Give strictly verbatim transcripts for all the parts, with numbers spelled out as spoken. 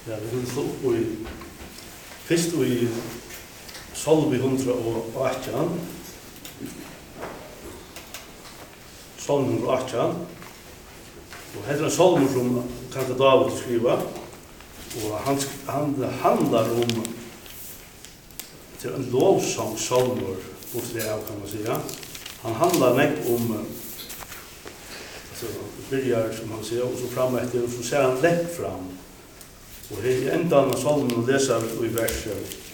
Ja, vi vil slå opp i først i Salmi hundra og atten. Salmi hundra og atten. Og heter en salmer som kanskje David skriva. Og han, han handlar om til en lovsang salmer, bort det av kan man säga. Han handlar nek om alltså börjar som han säger och så fram efter och så ser han lätt fram. Och det är ända av salmen och läser i vers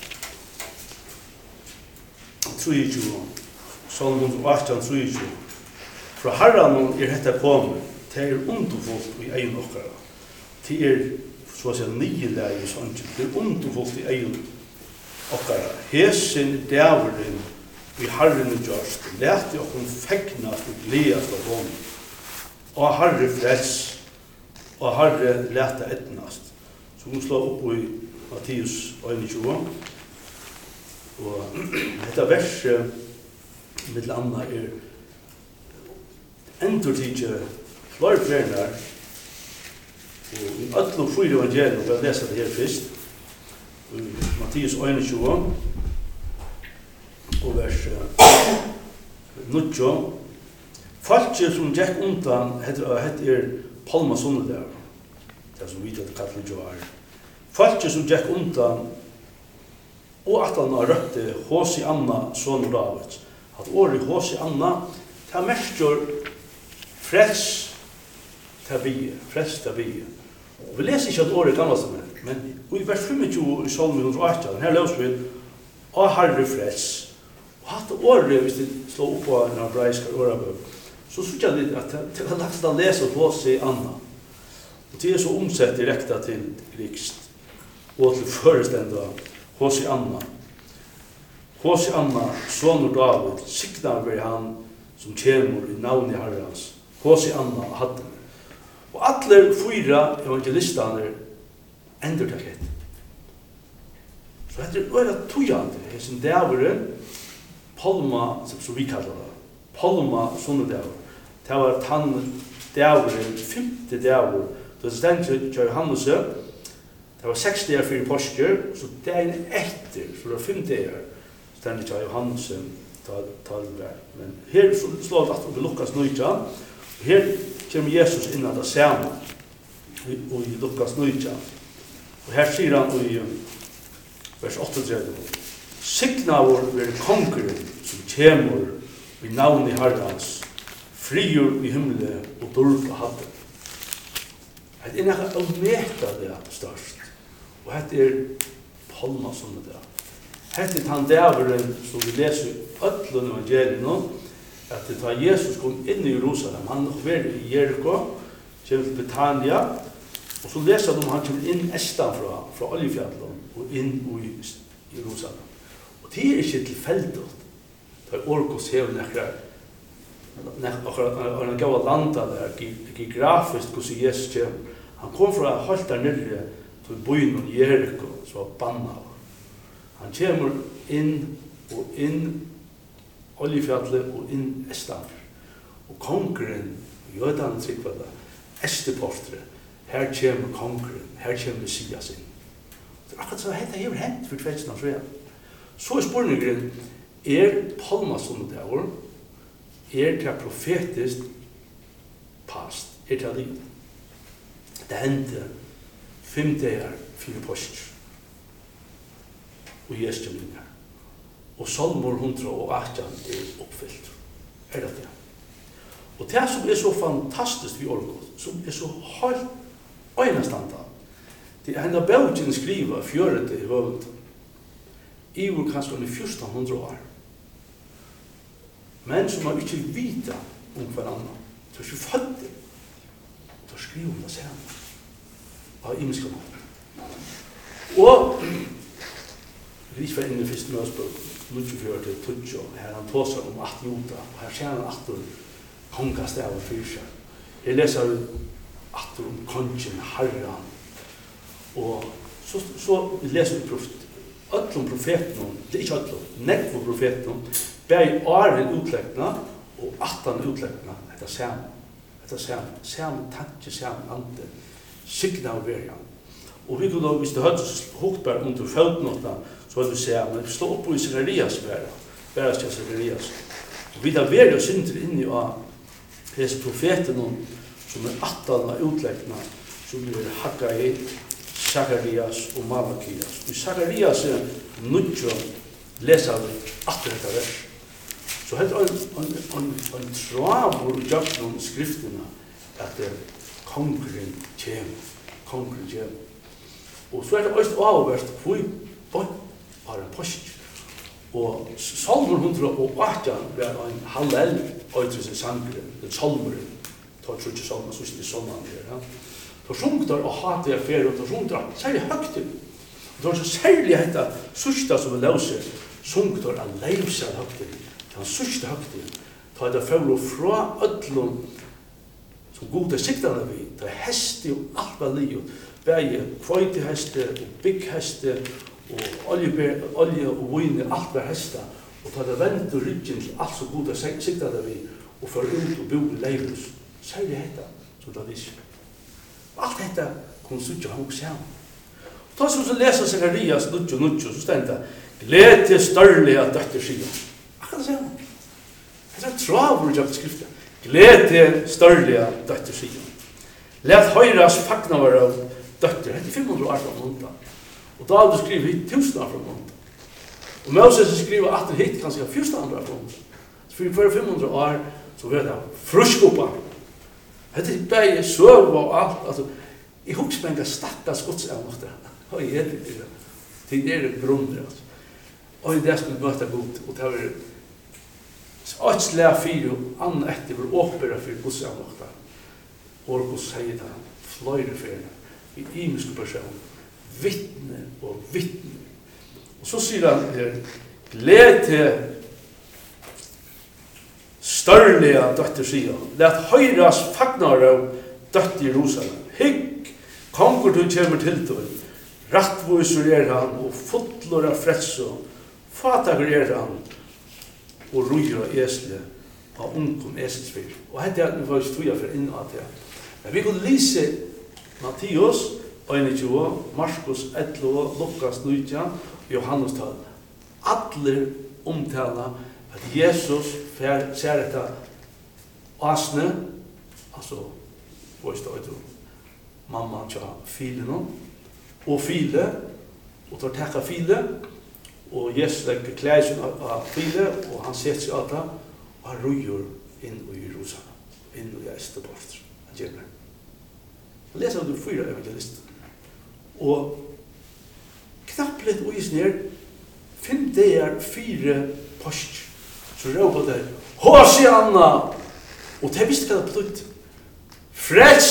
tjugotre. Salmen arton tjugotre. Fra Herren er detta kommet, det er underfullt i egen okkara. Det er så å si nyleie sånn, det er underfullt i egen okkara. Hesen dæveren vi Herren er gjørst, lete okkon fegnast og gledast av hånd. Og Herre frels, og Herre lete etnast. Så hun slår opp i Matteus tjugo. Og dette verset, mitt anna, er endur tidje flere ferner, og i alle fyra evangelier, og jeg leser det her først, i Matteus tjugo, og vers nitton. Falket som gikk undan, hette er Palma Sunnedag, det som vi vet kallet jo er. Falket som gikk undan, og at han har røpte Hosianna, son David. At året Hosianna, det er mestjør frels til bie, frels til bie. Vi leser ikke at året gamle sammen, men i vers tjuefem i Salmi hundra og atten, her løser vi «Å Herre frels». Og hatt året, hvis de slår opp på en hebraisk årebøk, så synes jeg litt at det kan lagt å lese på seg Anna. Og det er så omsett direkte til grikst, og til forestenda Hosianna. Hosianna, sonur David, signar ved han som kjemur i navn i Herrens. Hosianna hadde. Og alle fyra evangelistene ender til hett. Så dette er øyla tujande, hessen dæveren, Palma, som vi kallar det, Palma Sunnedagur. Det var tann dæveren, femte dæver, det er stendt til Johannes, det var seks dager fyrir påsker, så dagen etter, så det var fem dager, stendt til Johannes, talver. Men her slår det at vi Lukas nøytja, og her kommer Jesus inn at det samme, og i Lukas nøytja. Og her sier han i vers åttiotredje, «Signavur ver kongren som kjemur i navn i Herrens, friur i himle og dörr på hadden». Det er nekka avmeta det størst, og det er Palma som det er. Hette er han dæveren som vi leser i ødlun evangelien, at det da Jesus kom inn i Jerusalem, han nok var i Jericho, kjem til Betania, og så leser de han kom inn estan fra, fra Oljefjallet og inn i Jerusalem. Og det er ikke tilfeldig, det er Orkos hever nekkar, og han gav landa der, geografisk hvordan Jesus kjem. Han kom fra holdt der nere til byen i Jericho, som var banna. Han kommer inn og inn Oljefjallet og inn Estanfjord. Og kongren, jødene trykker det, Esteportre, her kommer kongren, her kommer Messias inn. Det er akkurat så dette har hendt for tveitsen av freden. Så er spørningen, er Palma Sunnedagur, er det profetisk past, er det liv? Det hendte fem dager, fire påsker. Og Jesus kommer inn her. Og Salmor hundra og atten er oppfyllt. Er det det? Og det som er så fantastisk ved Orkot, som er så helt øynestanda, det er henne bøtjen skriva fjøret i høvd, i hvor kanskje han er fjorten hundre år. Men som har ikke vita om hverandre, så er ikke født det, så skriver hun det sammen. Av imenska måter. Og vi er inne i første møtesbøk, nittiofyra til tutsjo, her han tåser om at Joda, og her ser han at du kongastet av fyrsja. Jeg leser at du om kongen, herran, og så, så leser vi profet, öllum profeten, det er ikke öllum, nekvo profeten, bæg åren utleggna, og attan utleggna, etter samme, etter samme, samme tanke, samme ande, signa og verjan. Og vi kunne, hvis det hadde hukt bare under fødnåtene, så hadde vi se, men vi stod oppe i Zacharias bare, bare til Zacharias. Og vi da var jo synder inni av disse profetene, som er attene av utleggene, som blir Haggai, Zacharias og Malakias. Og Zacharias er nødvendig å lese av atter dette vers. Så det er en, en, en travor i jakten skriftene at kongren kommer, kongren kommer. Og så er det også avhverst hvor bøtt har en post. Og Salmer hundre og atten var en hallel øytres i sangren, den salmeren, tar tror ikke salmer, så ikke sånn her. Da sjungt der og hatt jeg fer, og da sjungt der særlig høyt til. Og da er så særlig hette, sørste som vi løser, sjungt der er leivsel høyt til. Han sørste høyt til. Da er det for å fra ødlom som gode siktene vi, det er heste og alt var livet. Bæge kvøyteheste og byggheste og olje, olje og vine, alt var heste. Og ta det vendt og ryggen til alt så gode siktene vi, og for ut og bo i leivhus. Særlig hette, som det viser. Alt dette kunne suttje hos sammen. Ta som så leser Zacharias nudjo nudjo, så stender det, gled til størlige døtter Sion. Akkurat det samme. Det er travur i skriftet. Gled til størlige døtter Sion. Let høyras fagnar av døtter, det er fem hundre år fra måneden. Og da hadde du skrivet hit tusen år fra måneden. Og Moses skriver at det hit kanskje fjorten år fra måneden. Så for fem hundre år så var det fruskopa. Det er bare søv og alt. Altså, jeg husker meg en stakkars godsavmåte. Og jeg er det. Det er det grunner. Altså. Og det skulle møte godt. Og det var et slag fire og annen etter for åpere for godsavmåte. Og hos sier det fløyre ferne. I imiske person. Vittne og vittne. Og så sier han her, gled til størlige døtter Sion. Let høyras fagnar av døtter Jerusalem. Hygg, konger du kommer til til. Rattviser er han, og fotler av frelse. Fatager er han, og ruger av esle, av ungkom eselsfyr. Og hette er vi faktisk tog for inn av det. Men vi kunne lise Mattias, einogtjúgu, Markus elleve, Lukas nítjan, Johannes tal. Alle omtaler at Jesus ser dette asne, altså, hvor står det, mamma tja filene, og file, og tar takka file, og Jesus legger klæsen av file, og han setter seg av det, og han ruger inn i Jerusalem, inn i Esteport. Han gjør det. Leser du fyra evangelister. Og knapt litt isen her, fem dager, fire post, så råper det, Hosianna! Og det visste hva det betytt. Frels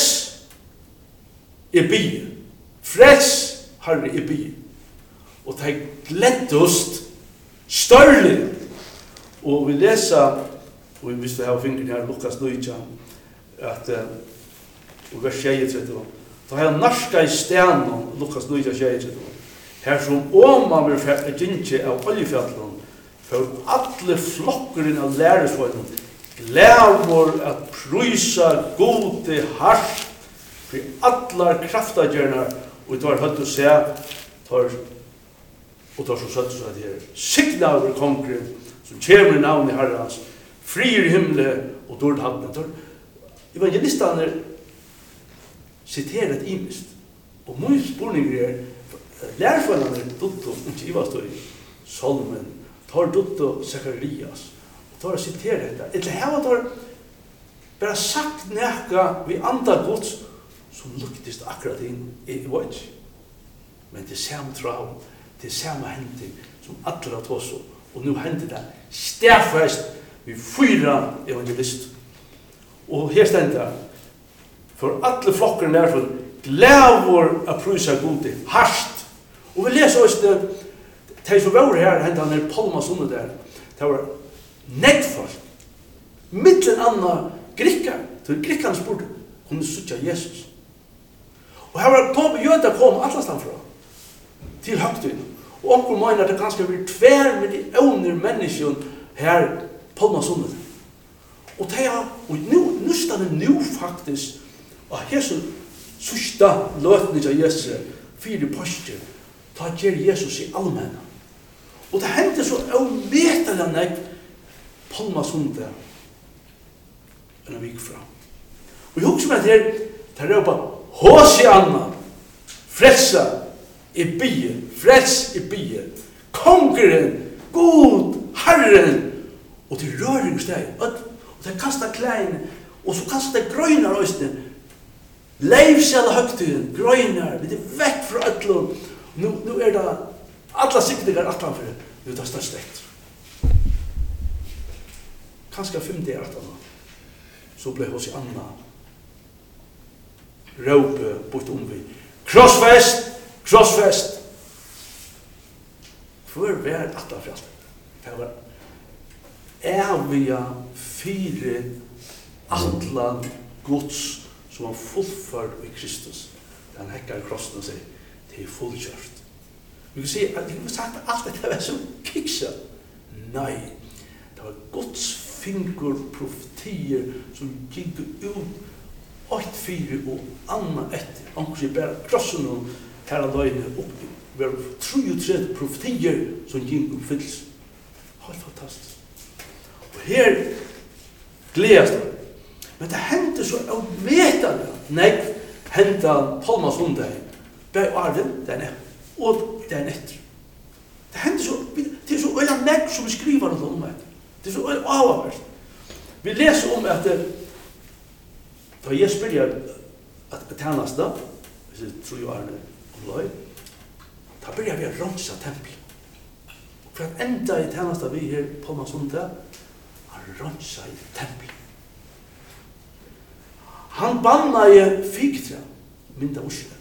er by. Frels, Herre, er by. Og det gleddest størlig. Og vi leser, og hvis vi har fingeren her, Lukas nítjan, at og vers tjuetre, da har jeg narska i stenen, Lukas nítjan tjuetre, her som åman vil fære gynnke av oljefjallen, for alle flokkurinn av læresvånen, glævor at prysa gode hart, for allar kraftagjernar, og det var høtt å se, tar, og tar så søtt så at det er signa over kongren, som kommer i navn i Herrens, frier i himmelen og dårlig hadden. Evangelistene siterer et imist, og mye spurninger er, lærerforeldrene er dutto, ikke Ivastøy, Salmen, tar dutto Zacharias, og tar og siterer dette. Etter her tar bare sagt nekka vi andre gods, som luktist akkurat inn i vårt. Men det er samme trav, det er samme hending, som alle har tås om. Og nå hender det stærfest vi fyra evangelist. Og her stender for alle flokkene derfor, glævor a prysa gode, harst. Og vi leser også det, de som var her, hentet han er Palma Sunde der, det var nettfolk, mittlen anna grikkar, til grikkene spurte, kunne sutja Jesus. Og her var kom, jøda kom allastan fra, til høgtun. Og onkel mener at det ganske blir tver millioner mennesker her Palma Sunde. Og det er, og nu, nu stod det nu faktisk, og her så sørsta løtene av Jesus fire poster, ta ger Jesus i allmänna. Og det hendte så avmetelig nek Palmasundet enn en vik fram. Og jeg husker meg til det er råpa Hosianna, frelsa i byen, frels i byen, kongeren, god, herren, og til røringssteg, og til kasta klein, og så kasta grøynar òsne, leivsjala høgtiden, grøynar, vi er vekk fra ætlun, nu, nu er det alla siktingar atlanfyrir, nu er det størst ekt. Kanskje fem dager atlan, så ble hos i Anna råpe bort om vi, krossfest, krossfest. Før var atlanfyrir, det var evige fire atlan gods som var fullført i Kristus. Han hekkar krossen og sier, det er fullkjørt. Vi kan si at vi har sagt at alt dette var så kiksa. Nei, det var Guds finger profetier som gikk ut åtte fire og anna etter. Anker sier bare krossen og her og løgene opp. Det var tre og tre profetier som gikk oppfylls. Helt fantastisk. Og her gledes det. Men det hendte så avmetende. Nei, hendte Palmasundet. Bei Arden, den er, og den etter. Det hender så, det er så øyla nekk som vi skriver noe om det. Det er så øyla avhåvert. Vi leser om at da jeg spiller at tjenest da, hvis jeg tror jeg er om løy, da begynner vi å ronsa tempel. For at enda i tjenest vi her på Palmasundet, han ronsa i tempel. Han banna i figtre, mynda Oslo.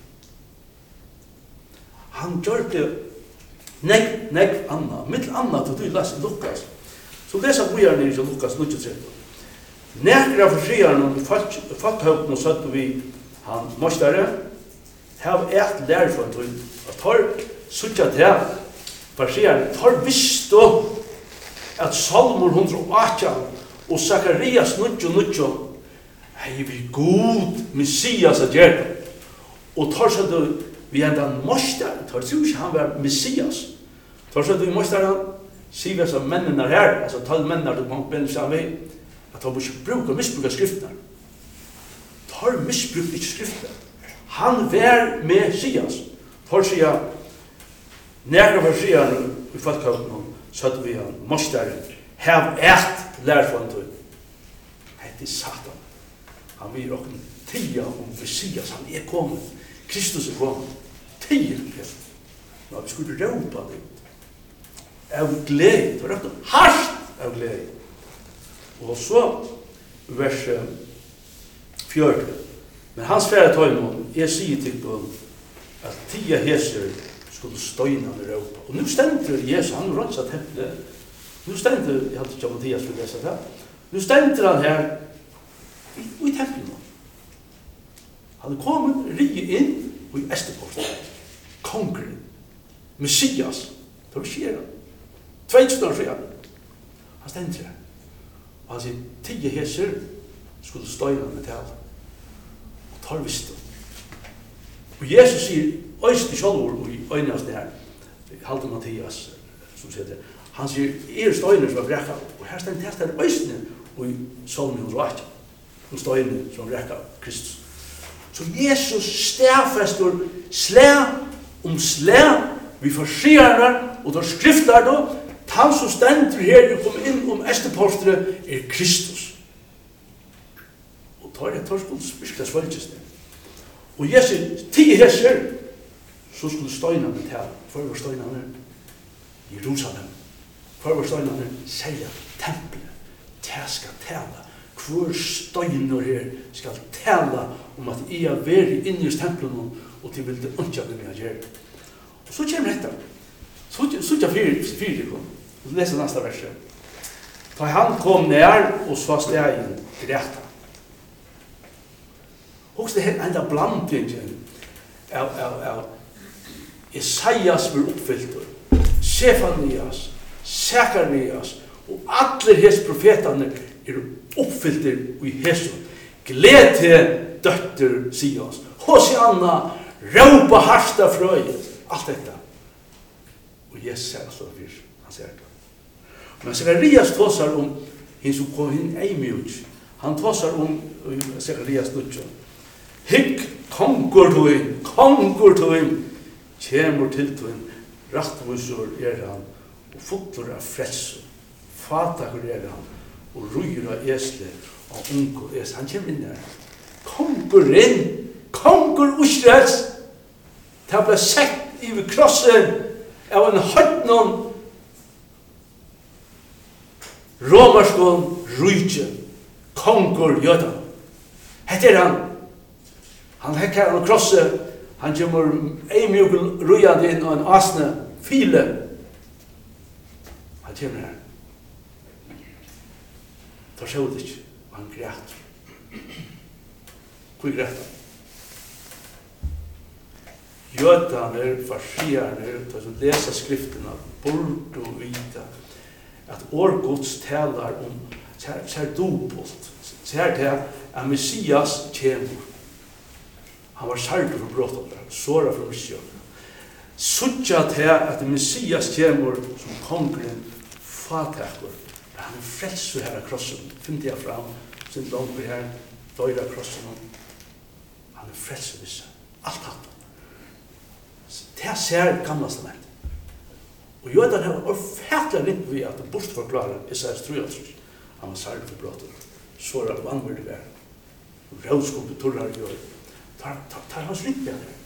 Han gjør det negg, negg anna, mitt anna til du leser Lukas. Så leser vi her nere i Lukas nittitre. Nekra for friaren og fatthøgten og søtten vi han mostare, hev et lærfond og tar suttja til for friaren, tar visst at Salmor hundre og atten og Zakarias nittitre og nittitre hei vi god Messias at gjør det. Og tar søtten vi enda mostar, tar tror ikke han var Messias. Tar så at vi mostar han, sier vi som mennene her, altså tall mennene til mange benner seg vi, at han ikke bruker misbruker skriftene. Tar misbruker ikke skriftene. Han var Messias. Tar sier, nærmere for sier han, i fattkavten, så at vi han mostar, hev et lærfond til. Det er Satan. Han vil åkne tia om Messias, han er kommet. Kristus er kommet. Tier til. Nå, vi skulle råpa det. Av glede. Det var rett og hardt av glede. Og så, vers fjørte. Men hans fære tøymål, jeg sier til dem, at tia heser skulle støyna med råpa. Og nå stender Jesus, han rådsa tempelet. Nå stender, jeg hadde ikke Mathias for å lese det. Nå stender han her i, i tempelet. Han er kommet rige inn og i Esteport. Kongren. Messias. Det var skjer han. Tveitsen år siden. Han stender her. Og han sier, tige heser skulle støyne med tale. Og tar visst det. Og Jesus sier, øyste kjallord og i øynene av det her. Halte Mathias, som sier det. Han sier, er støyne som er brekka. Og her stender helt her øyne og i solmen hos Vatja. Og støyne som er brekka Kristus. Så Jesus stærfester slæ om slæ vi forsierne og der skrifter da han som stender her og kommer inn om Estepostret er Kristus. Og tar jeg tar skulle spyrke svelges det. Og Jesus ti heser så skulle støyne med tale. For var støyne med Jerusalem. For var støyne med selja tempelet. Det skal tale. Hvor støyner her skal tale om at jeg er vært inne i tempelen og til vil det ikke bli med å gjøre. Og så kommer dette. Så kommer fire kom. Og leser neste verset. Da han kom nær og så stegen græta. Også det her enda blandingen av, av, av Isaias var oppfylt. Sefanias, Zakarias og alle hese profetene er oppfyllter i Jesu. Gled til døtter, sier oss. Hosianna, råpa harsta frøy, allt detta. Og Jesus ser så fyr, han ser det. Men Zacharias tåsar om hin som kom hin eimjuts. Han tåsar om Zacharias nutjo. Hikk kongur tuin, kongur tuin, kjemur til tuin, rattmusur er han, og fotlur av frelsu, fatakur er han, og rujur av esle, og ungu esle. Han kjem inn her. Kongur inn, kongur Israels, det ble sett i krossen av en høytnon romerskon rujtje, kongur jødan. Hette er han. Han hekkar han krosse, han kommer eimjugel rujad inn og en asne file. Han kommer her. Da sjå det ikke, og han græt. Hvor græt han? Jødaner, farsianer, de som leser skriftene, burde vite at årgods talar om ser dobolt, ser til at Messias kommer. Han var sardur for brottet, såra for mission. Suttja til at Messias kommer som kongren fatakur. Han er frelsu her av krossen, finner jeg fram, sin langt her, døyra krossen. Han er frelsu visse, alt hatt. Det ser gamla stament. Og jødan har orfætla ringt vi at det bortforklarer Isaias trojatris. Han var sardur for brottet, såra vanvurdig vær. Rådskumpet turrar gjør. Tar hans ringt vi her.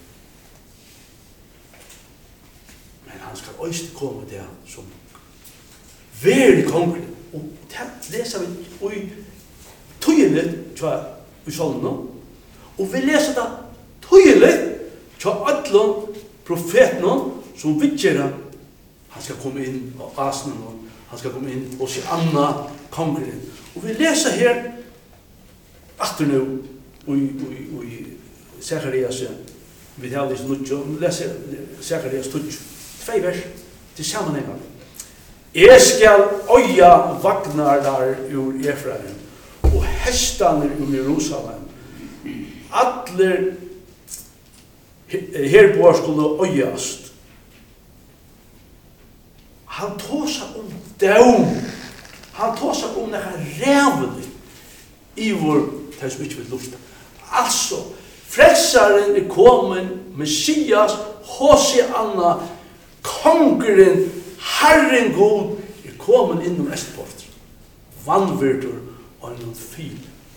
Men han skal øyst komme det som veri kongren. Og det leser vi i tøyelig tja i salmen. Og vi leser det tøyelig tja atlon profeten som vidgjera han skal komme inn og asnen han skal komme inn og se anna kongren. Og vi leser her atter nu i Zacharias vi har lyst nutjo vi leser Zacharias tutjo tvei vers til sammenhengen. Jeg skal øya vagnar der ur Efraim og hestaner ur Jerusalem. Atler herboar skulle øyast. Han tåsar om døm. Han tåsar om nekka rævlig i vår det som ikke vil lufta. Altså, frelsaren er kommen, Messias, Hosianna, kongeren, Herren God, er kommen innom Estport. Vannvirtur og en fyl.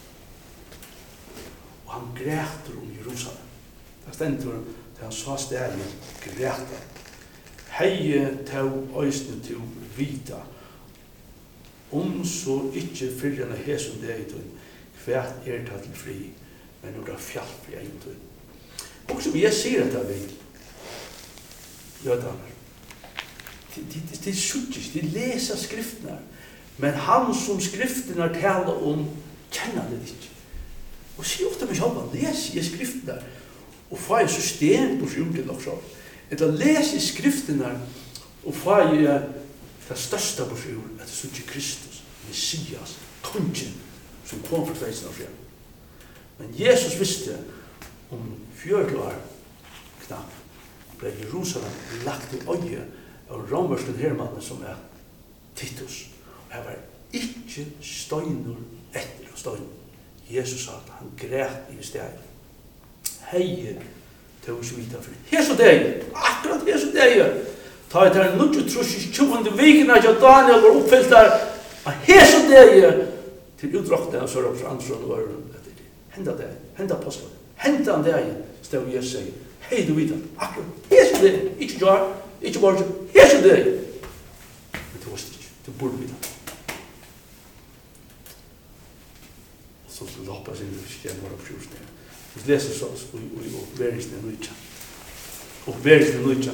Og han græter om Jerusalem. Det stendur til han sa stedin græta. Heie tau øysne til vita. Om så ikkje fyrrjana hesum degitun, hvert er ta til fri, men nokra fjallfri eintun. Og som jeg sier at det er jødaner. De er suttjes, de leser skriftene, men han som skriftene taler om, kjenner det ikke. Og sier ofte meg selv, leser jeg skriftene, og får jeg system på skjulten også. Etter leser skriftene, og får jeg det største på skjulten, at det er ikke Kristus, Messias, kongen, som kom for tveisen av frem. Men Jesus visste om fjørte år knapp, ble Jerusalem lagt i øye av romersken hermannen som er Titus. Og jeg var ikke støynor etter å støyne. Jesus sa at han græt i stedet. Heie til å svita for. Her så deg, akkurat her så deg. Ta et her nutjo trusjes tjuvende vikene av Daniel var oppfyllt der. Her så deg til utdraktene av Sørops Andersson og Øren. Henda deg, henda apostelen. Henda han deg, stedet Jesus sier. Hei du vita, akkurat her så deg. Ikke jar, ikke bare her så deg. Men du visste ikke, du burde vita. Så du loppas inn i systemet våre på sjurstene. Vi leser så og verisne nøytja. Og verisne nøytja.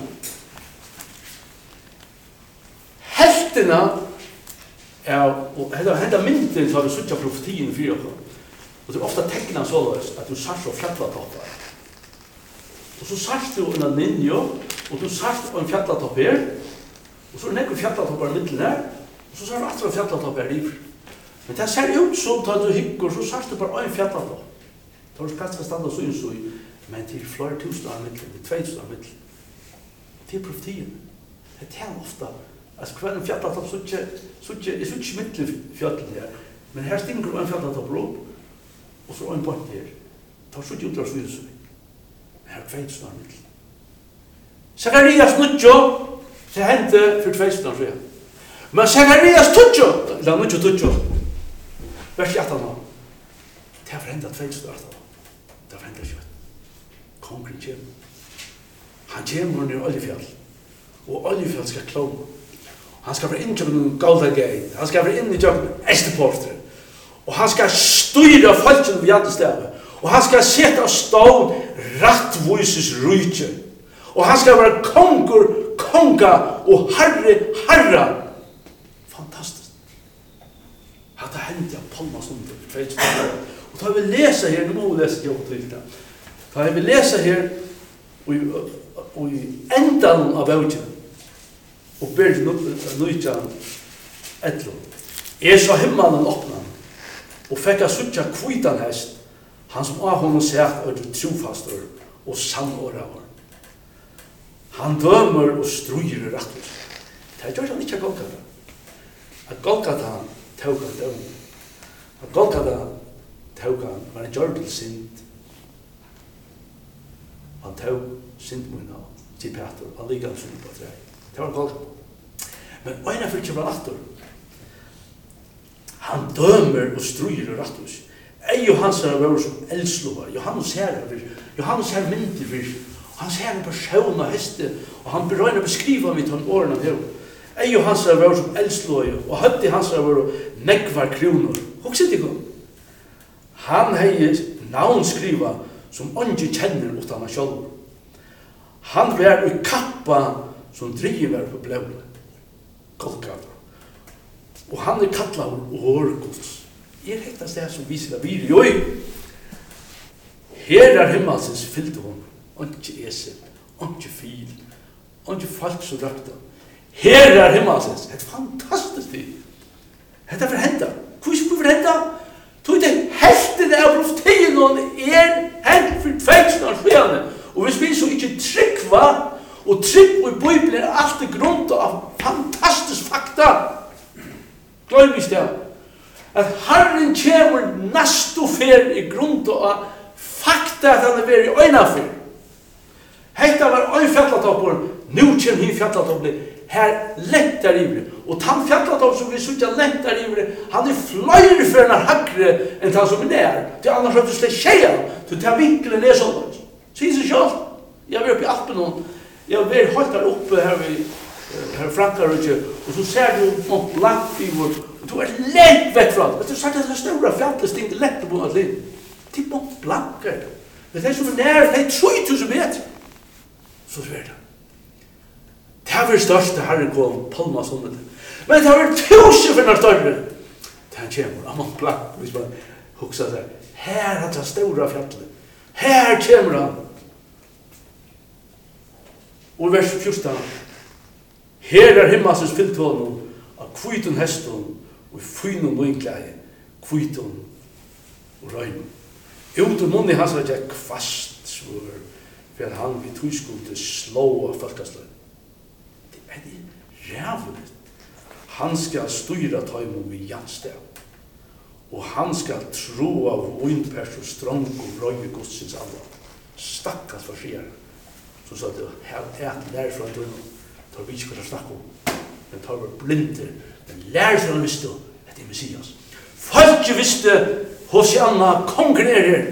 Heltena er, og henda mynden så har vi suttja profetien fyrir oss. Og det er ofta tegna såleis at du sars og fjallatoppar. Og så sars du en ninjo, og du sars på en fjallatopp her, og så er det nekkur fjallatoppar i middelen her, og så sars du atra fjallatoppar her livr. Men det ser ut som da du hyggur, så sars du bare en fjallatopp. Da du skal standa så inn så i, men til flere tusen år mitt, til två tusen år mitt. Til profetien. Det er ofta, altså hver en fjallatopp, så ikke, så ikke, jeg synes ikke mitt fjallet her, men her stinger en fjallatopp opp, og så en bort her. Tar så ikke ut av svilsøy. Men her er två tusen år mitt. Zacharias nutjo, det hendte for två tusen år siden. Men Zacharias tutjo, eller nutjo tutjo, vers i attan år. Det har forhendet två tusen år siden. Det har forhendet ikke. Kongren kommer. Han kommer ned oljefjall. Og oljefjall skal klåne. Han skal være inn til en Galdagate. Han skal være inn i tjøkken Esteporter. Og han skal styre folkene ved hjertestedet. Og han skal sette av stål rattvises rydtje. Og han skal være konger, konga og herre, herre. Fantastisk. Hatt det hendt av Palmasundet. Og da vi leser her, nå må vi lese det til det. Da vi leser her, og i enden av bøtjen, og ber nøytjan etlo. Jeg så himmelen åpna, og fikk jeg suttja kvitan hest, han som av honom sæt og trofastor og sannåravar. Han dømer og struer rettvis. Det gjør han ikke av Golgata. At Golgata tåg han døm. At Golgata tåg han, var en gjør til synd. Han tåg syndmunna til Peter, han ligger han synd på tre. Det var Golgata. Men øyne for ikke var natter. Han dømer og struer rettvis. Ei Johannes er vår som eldslovar. Johannes her er Johannes her myndig for. Han ser en person av heste, og han berøyner å beskrive mitt om årene av henne. Ei Johannes er vår som eldslovar, og høtti hans er vår negvar kroner. Hokset ikke om. Han hei navn skriva som ånge kjenner utan han sjálv. Han var i kappa som driver på blån. Golgata. Og han er kattla av årgods. Er hekta sted som viser det vir. Joi! Her er himmelsens fyllte hon. Ikke esel, ikke fil, ikke folk som røkta. Her er himmelsens. Det er fantastisk tid. Det er for henda. Hvor er det for henda? Tog det heltene av profetien og er hent for tveksten av skjene. Og hvis vi så ikke tryggva, og trygg og i Bibelen er alt det grunnt av fantastisk fakta. Gløy vi sted. At Herren kommer næstu fer i grunnt av fakta at han er veri øynafyr. Hetta var ein fjallatoppur, nu kjem hin fjallatoppur, her lentar ivri. Og tann fjallatoppur som vi sutja lentar ivri, han er fløyre for enn hakre enn tann som er nær. Til annars har du slett tjeia, til ta vinkelen er sånn. Sier seg sjálf. Jeg var oppe i Alpen, jeg var holdt der oppe her ved her Frankarudje, og så ser du Mont Blanc i vår, og du er lengt vekk fra det. Du har sagt at det store fjallet stingte lett på at liv. Til Mont Blanc er det. Det er som er nær, det er tre tusen meter. Så sver det. Det er vel største herren kom, Palmasundet. Men det er vel tusen for noe større. Det han kommer, av Mont Blanc, hvis man hukser seg. Her er det store fjallet. Her kommer han. Og i vers fjorten. Her er himmelsens fyllt honom av kvitun heston og fynum løgnklæði, kvitun og røynum. Ut og munni hans var ikke kvast svår, for at han vi tuskute slå av folkesløy. Det er det rævlig. Han skal styra tøymon vi janstev, og han skal tro av vindpers og strong og røy godsins alva. Stakkars for sier, så sa det, her er det lær fra tøymon, tar vi ikke hva snakke om, men tar vi blinder, men lær fra han visste, at det er Messias. Folket visste, Hosianna, kongen er her.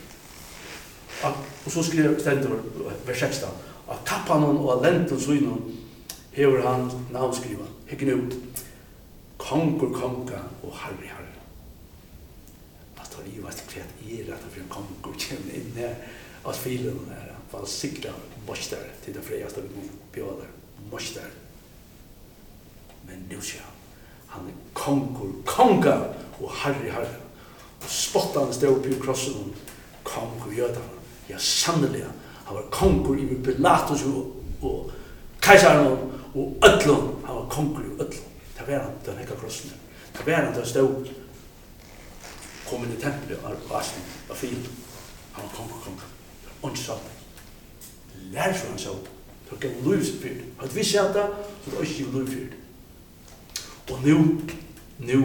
Og så skrev stendur, vers sekstan, at kappanon og lenten synon, hever han navnskriva, hekken ut, kongur konga og harri harri. At han i vet ikke hva er at han kongur kommer inn her, at filen er, for han sikla mostar til det freiaste vi må bjøda, mostar. Men nu sier han, han er kongur konga og harri harri. Og spottane stod oppe i krossen, kongur jødana. Ja, sannelig, han var kongur i Pilatus og, og keisaren og ødlun. Han var kongur i ødlun. Det var han til hekka krossen. Det var han til stod kom inn i tempelet av Asien, av filen. Han var kongur, kongur. og ikke satt. Lær for han sa det. Det gav livsfyrd. At vi ser det, så det er ikke livsfyrd. Og nu, nu,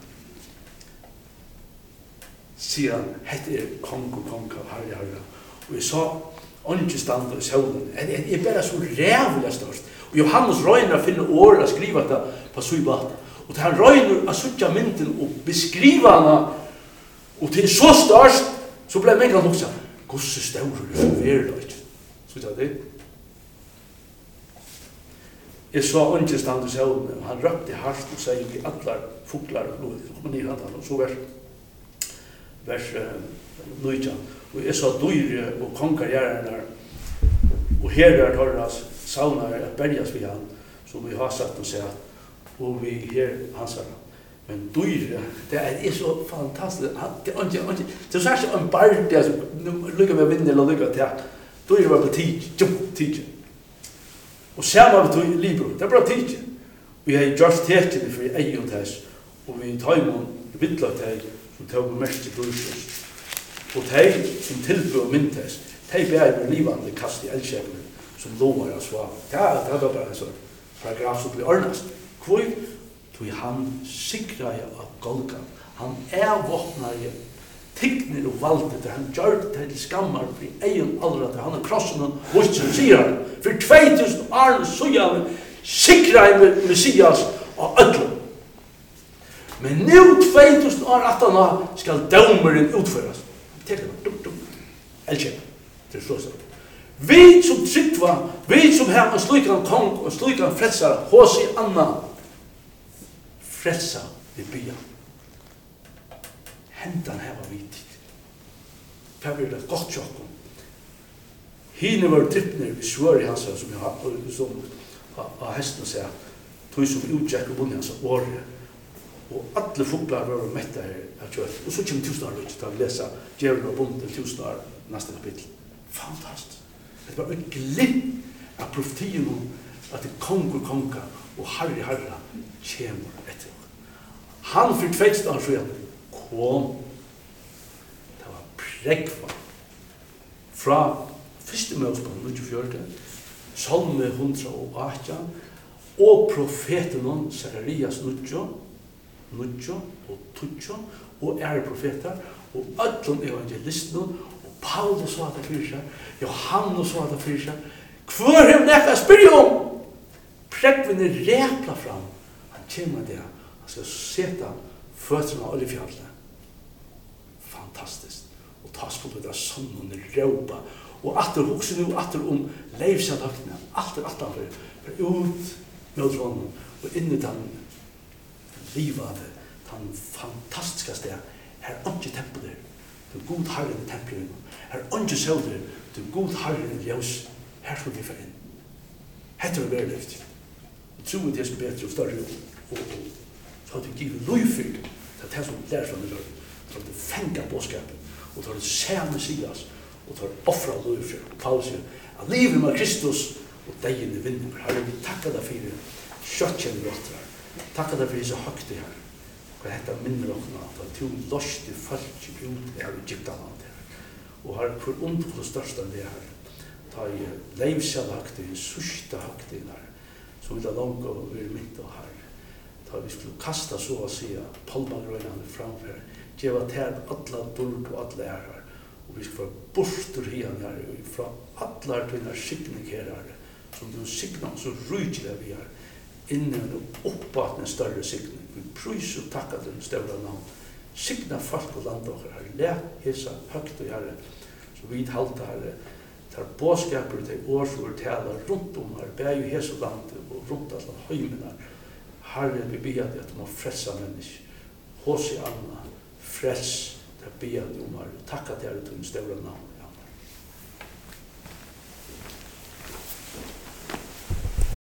sier han, hette er kong og kong av herre, herre. Og jeg sa, ikke stand i søvnen. Jeg er bare så rævlig størst. Og Johannes røyner å finne år å skrive det på Suibata. Og til han røyner å suttje mynden og beskrive henne. Og til så størst, så ble meg han også, gosse staurer er så verløyt. Så sa det. Jeg så ikke stand i søvnen. Han røpte hardt og sier vi alle fugler og blod. Så kom han i handen og så vers, vers nøytja. Og jeg så dyre og konkarjæren der. Og her er Torras saunar at berjas vi han, som vi har sagt og sett, og vi her hansar. Men dyre, det er så fantastisk. Det er ikke, det er så ikke en bardi, som lykker med vinner eller lykker til. Dyre var på tid, tjum, tid. Og samme vi tog libro, det er bra tid. Vi har gjort tekene for ei og tess, og vi tar imot vittla til, som tar på mest til brorsus. Og de som tilbød myntes, de ber med livande kast i eldsjekene som lovar av svar. Det er bare en sånn paragraf som blir ordnast. Hvor? Tog han sikra av Golgan. Han er våpnar i tigner og valde til han gjør det til skammar for egen aldra til han er krossen og våsten, sier han. For tvei tusen år så gjør han sikra i Messias og ødlom. Men nu tvei tusen år attana skal dømeren utføras. Tek det, dum, dum, elkjent, til slåsat. Vi som tryggva, vi som har en slukan kong og slukan frelsar, hos i anna, frelsa vi bya. Hentan heva vitit. Hva blir det godt tjokken? Hine var trippner i svør i hans, som jeg har, som av hesten og sier, tog som utjekk og bunni hans året. Og alle fuglar var metta her av kjøtt. Og så kommer tusen år ut til å lese Djevelen og Bonden tusen år neste kapittel. Fantastisk. Det var en glipp av profetien om at det konger konga og harri harra kommer etter. Han for tvekst av sjøen kom. Det var pregva. Fra første møtspunkt, nittifjørte, Salme hundra og atten, og profeten Sakarias nutjo, nutjo og tutjo, og ære profeter, og öllum evangelistene, og Paulus sa det fyrir seg, Johannes sa det fyrir seg. Hvor er nekka spyrja om? Pregvin er repla fram. Han kommer der, han skal seta føtterne av oljefjallet. Fantastisk. Og ta spurt ut av sonnen og råpa. Og atter hokse nu, atter om leivsjadøktene, atter, atter, for, for ut med tronen, og inn i den livet, den fantastiske sted. Her er ikke tempelet, det er god herren i tempelet. Her er ikke søvder, det er god herren i ljøs. Her skal vi få inn. Hette er veldig lift. Jeg tror det er bedre og større, og så har du givet løyfyrt, det er det som lærer fra det, så har du fengt bådskapen, og så har du ser Messias, og tar offra løyfyrt. Paulus sier, at livet med Kristus, og degen er vinner. Herre, vi takker deg for kjøttjen i åttere. Takkar deg for disse høgte her. Hva hetta minner okna at det er to loste folk i ut her i Egyptaland her. Og har for underfull og størst enn det her. Ta i leivsjall høgte, sørste høgte her. Som vi da langt og vi er midt og her. Ta vi skulle kasta så å si palmagrøynene framfor. Gjeva ter alla dord og alle er her. Og vi skulle få bort ur hien her. Fra alle er til skikning her her. Som du signar så rydelig vi er. Innen og oppbaten en større signing. Vi prøys og takka til større navn. Signa folk og land og herre. Læt hesa høgt og herre. Så vi halta herre. Tar bådskaper til årsord taler rundt om herre. Bæg jo hesa land og rundt alle høymene. Herre, vi ber deg at du må frelsa mennesker. Hos i Anna, frels. Det ber deg om herre. Takka til herre til større navn.